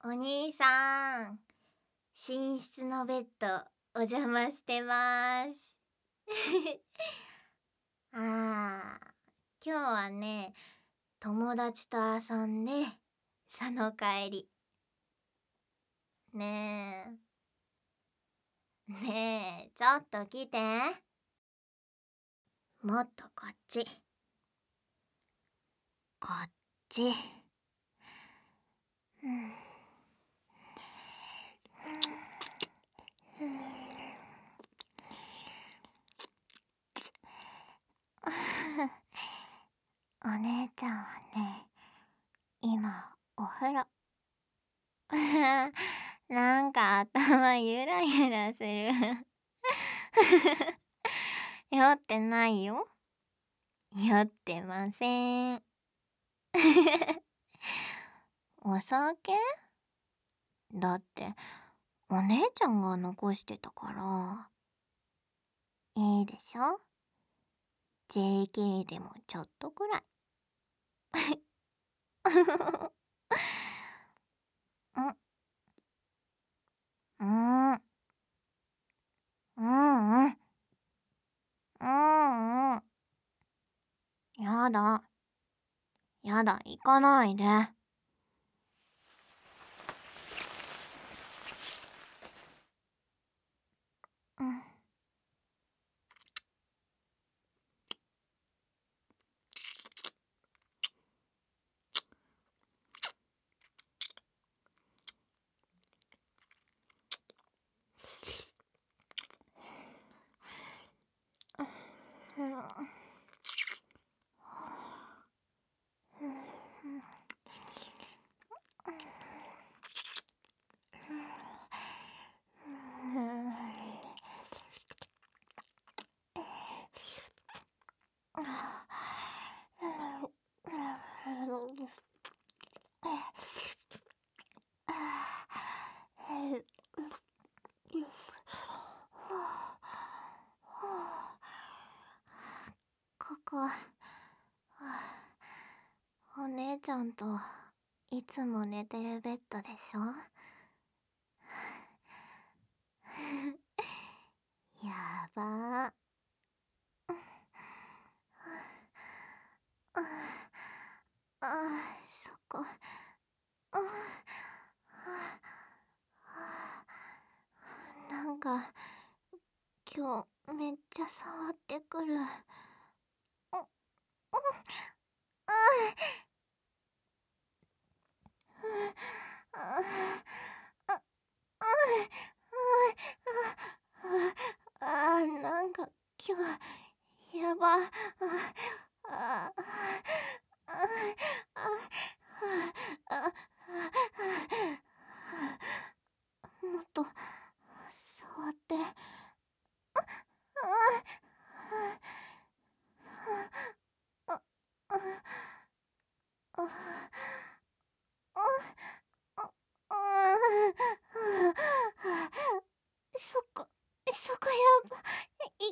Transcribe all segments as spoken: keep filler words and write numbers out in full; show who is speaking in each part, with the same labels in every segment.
Speaker 1: お兄さん、寝室のベッドお邪魔してます。ああ、今日はね、友達と遊んで、その帰り。ねえ、ねえ、ちょっと来て。もっとこっち。こっち。うん。お姉ちゃんはね、今お風呂。なんか頭ゆらゆらする。酔ってないよ。酔ってません。お酒？だってお姉ちゃんが残してたから。いいでしょ？ ジェーケー でもちょっとくらい。うん。うん。うんうん。うんうん。やだ。やだ、行かないで。うん。ここ、お姉ちゃんといつも寝てるベッドでしょ？やばー。そこ。なんか今日めっちゃ触ってくる。あー、なんか今日やば。あもっと触って。そこ、そこやばい。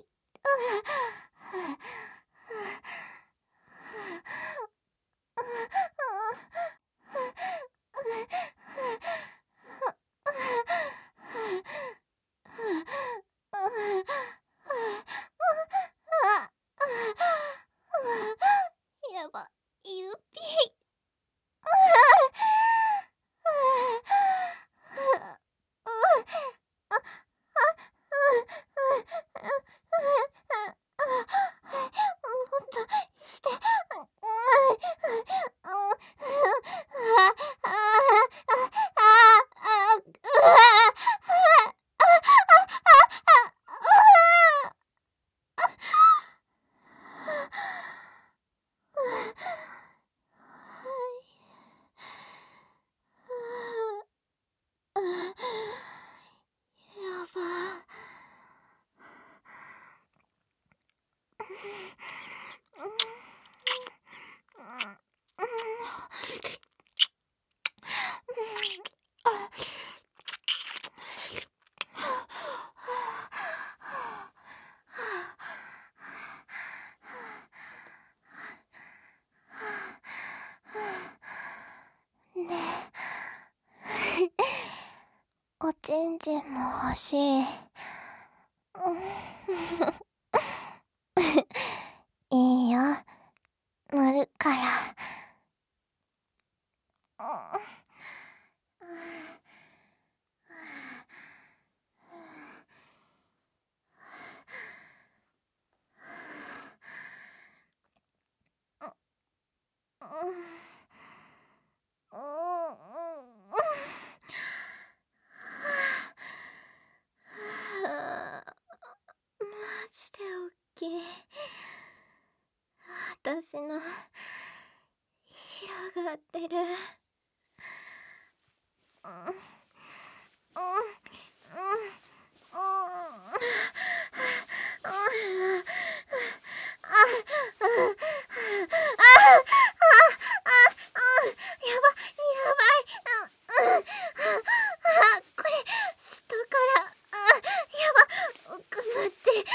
Speaker 1: やば、ゆぴ。して。やば。ねえちんちんも欲しい。いいよ、塗るから。マジでおっきい。私の広がってる。うんうんうんこれ下からやば奥まって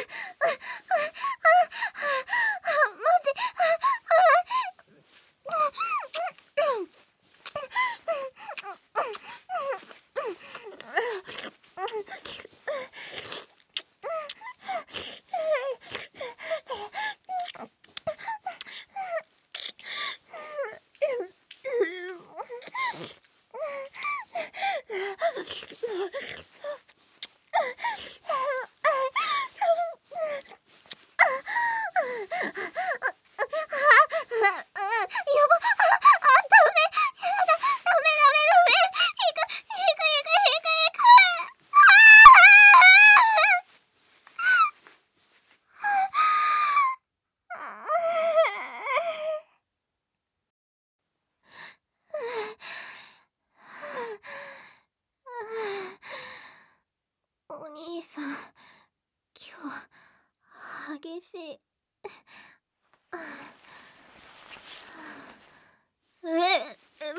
Speaker 1: お兄さん、今日激しい。え、まだ？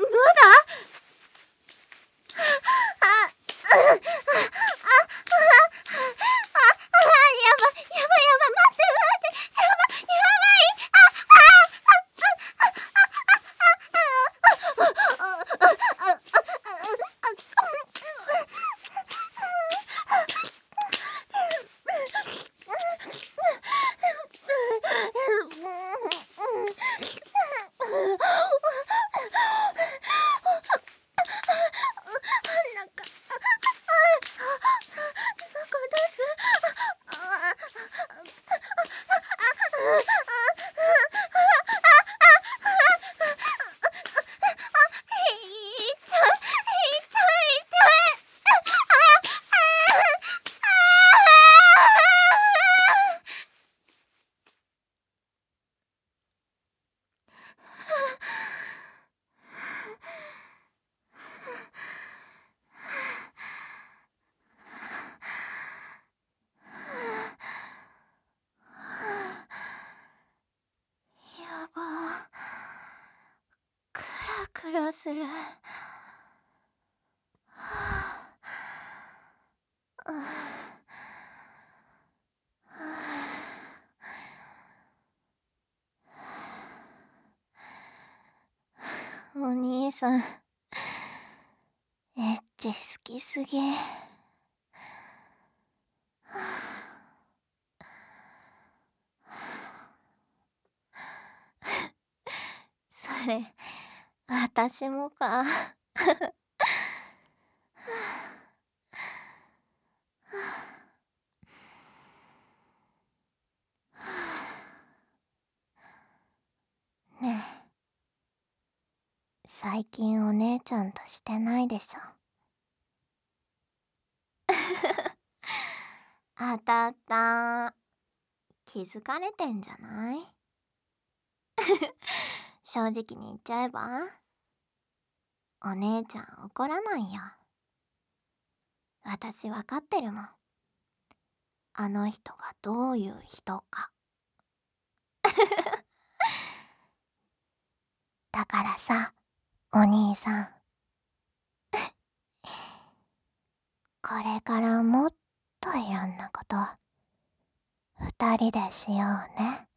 Speaker 1: やばー、クラクラする。お兄さん、エッチ好きすぎ。それ、私もか。ねえ、最近お姉ちゃんとしてないでしょ。当たった。気づかれてんじゃない？正直に言っちゃえば、お姉ちゃん怒らないよ。私わかってるもん。あの人がどういう人か。だからさ、お兄さん。これからもっといろんなこと、二人でしようね。